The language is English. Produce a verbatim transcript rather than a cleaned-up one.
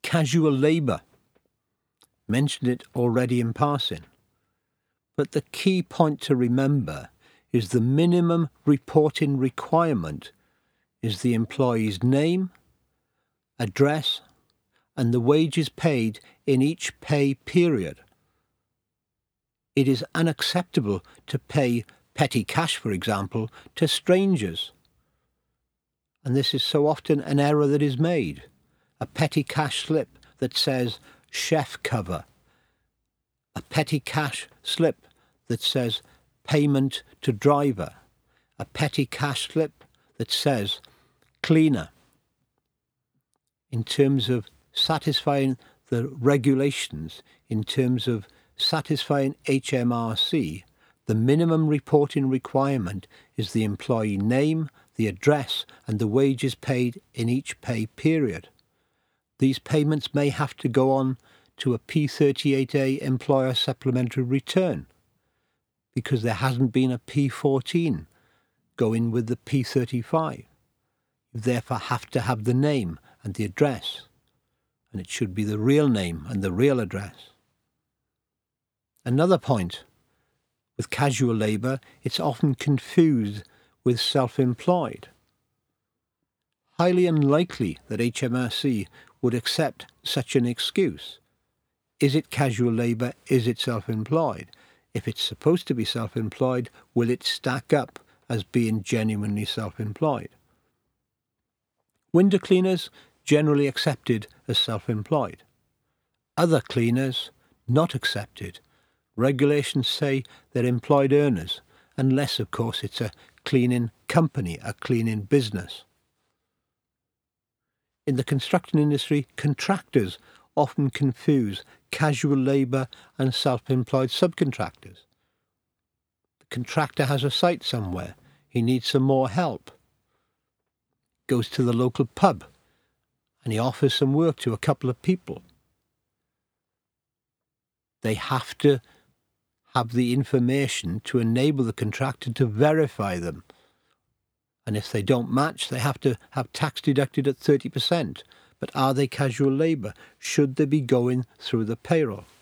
casual labour. Mentioned it already in passing. But the key point to remember is the minimum reporting requirement is the employee's name, address, and the wages paid in each pay period. It is unacceptable to pay petty cash, for example, to strangers. And this is so often an error that is made. A petty cash slip that says chef cover. A petty cash slip that says payment to driver. A petty cash slip that says cleaner. In terms of satisfying the regulations, in terms of satisfying H M R C, the minimum reporting requirement is the employee name, the address, and the wages paid in each pay period. These payments may have to go on to a P thirty-eight A employer supplementary return because there hasn't been a P fourteen going with the P thirty-five. You therefore have to have the name and the address, and it should be the real name and the real address. Another point, with casual labour, it's often confused with self-employed. Highly unlikely that H M R C would accept such an excuse. Is it casual labour? Is it self-employed? If it's supposed to be self-employed, will it stack up as being genuinely self-employed? Window cleaners, generally accepted as self-employed. Other cleaners, not accepted. Regulations say they're employed earners, unless, of course, it's a cleaning company, a cleaning business. In the construction industry, contractors often confuse casual labour and self-employed subcontractors. The contractor has a site somewhere. He needs some more help. Goes to the local pub and he offers some work to a couple of people. They have to have the information to enable the contractor to verify them. And if they don't match, they have to have tax deducted at thirty percent. But are they casual labour? Should they be going through the payroll?